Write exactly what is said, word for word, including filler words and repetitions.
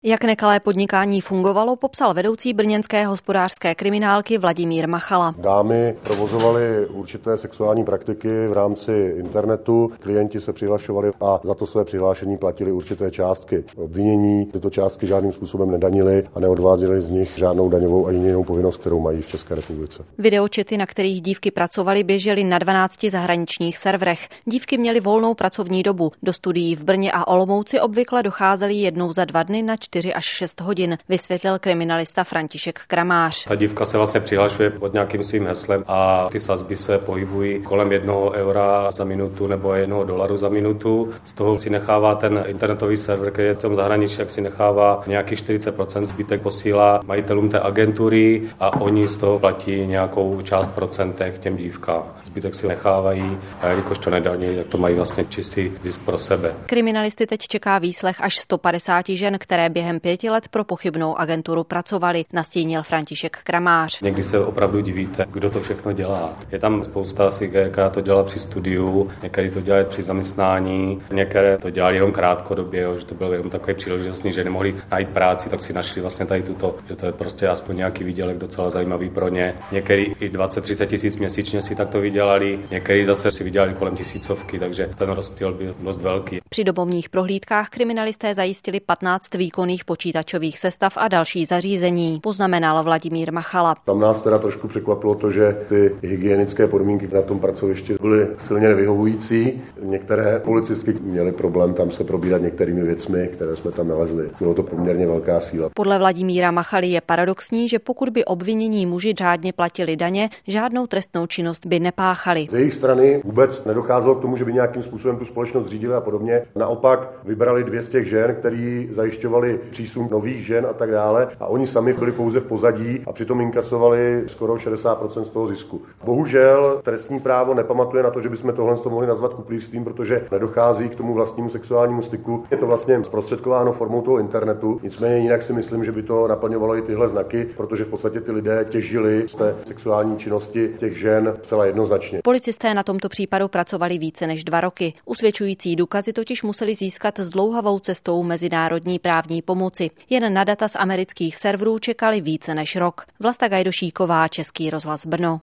Jak nekalé podnikání fungovalo, popsal vedoucí brněnské hospodářské kriminálky Vladimír Machala. Dámy provozovaly určité sexuální praktiky v rámci internetu, klienti se přihlašovali a za to své přihlášení platili určité částky. Obvinění tyto částky žádným způsobem nedanili a neodváděli z nich žádnou daňovou ani jinou povinnost, kterou mají v České republice. Videočety, na kterých dívky pracovaly, běžely na dvanácti zahraničních serverech. Dívky měly volnou pracovní dobu. Do studií v Brně a Olomouci obvykle docházely jednou za dva dny na čtyři až šest hodin, vysvětlil kriminalista František Kramář. Ta dívka se vlastně přihlašuje pod nějakým svým heslem a ty sazby se pohybují kolem jednoho eura za minutu nebo jednoho dolaru za minutu. Z toho si nechává ten internetový server, který je v tom zahraničí, jak si nechává nějakých čtyřicet procent, zbytek posílá majitelům té agentury a oni z toho platí nějakou část procentech těm dívkám. Zbytek si nechávají a jelikož to nedaní, tak to mají vlastně čistý zisk pro sebe. Kriminalisty teď čeká výslech až sto padesát žen, které během pěti let pro pochybnou agenturu pracovali, nastínil František Kramář. Někdy se opravdu divíte, kdo to všechno dělá. Je tam spousta asi, která to dělá při studiu, některý to dělají při zaměstnání, některé to dělali jenom krátkodobě, že to bylo jenom takové příležitostní, že nemohli najít práci, tak si našli vlastně tady tuto, že to je prostě aspoň nějaký výdělek docela zajímavý pro ně. Některý i dvacet třicet tisíc měsíčně si takto vydělali, některý zase si vydělali kolem tisícovky, takže ten rozptyl byl dost velký. Při domovních prohlídkách kriminalisté zajistili patnáct výkonných počítačových sestav a další zařízení, poznamenal Vladimír Machala. Tam nás teda trošku překvapilo to, že ty hygienické podmínky na tom pracovišti byly silně nevyhovující. Některé policistky měly problém tam se probírat některými věcmi, které jsme tam nalezli. Bylo to poměrně velká síla. Podle Vladimíra Machaly je paradoxní, že pokud by obvinění muži řádně platili daně, žádnou trestnou činnost by nepáchali. Z jejich strany vůbec nedocházelo k tomu, že by nějakým způsobem tu společnost řídili a podobně. Naopak vybrali dvě z těch žen, který zajišťovali přísun nových žen a tak dále, a oni sami byli pouze v pozadí a přitom inkasovali skoro šedesát procent z toho zisku. Bohužel trestní právo nepamatuje na to, že bychom tohle mohli nazvat kuplířstvím, protože nedochází k tomu vlastnímu sexuálnímu styku. Je to vlastně zprostředkováno formou toho internetu. Nicméně jinak si myslím, že by to naplňovalo i tyhle znaky, protože v podstatě ty lidé těžili z té sexuální činnosti těch žen zcela jednoznačně. Policisté na tomto případu pracovali více než dva roky. Usvědčující důkazy totiž museli získat zdlouhavou cestou mezinárodní právní pomoci. Jen na data z amerických serverů čekali více než rok. Vlasta Gajdošíková, Český rozhlas Brno.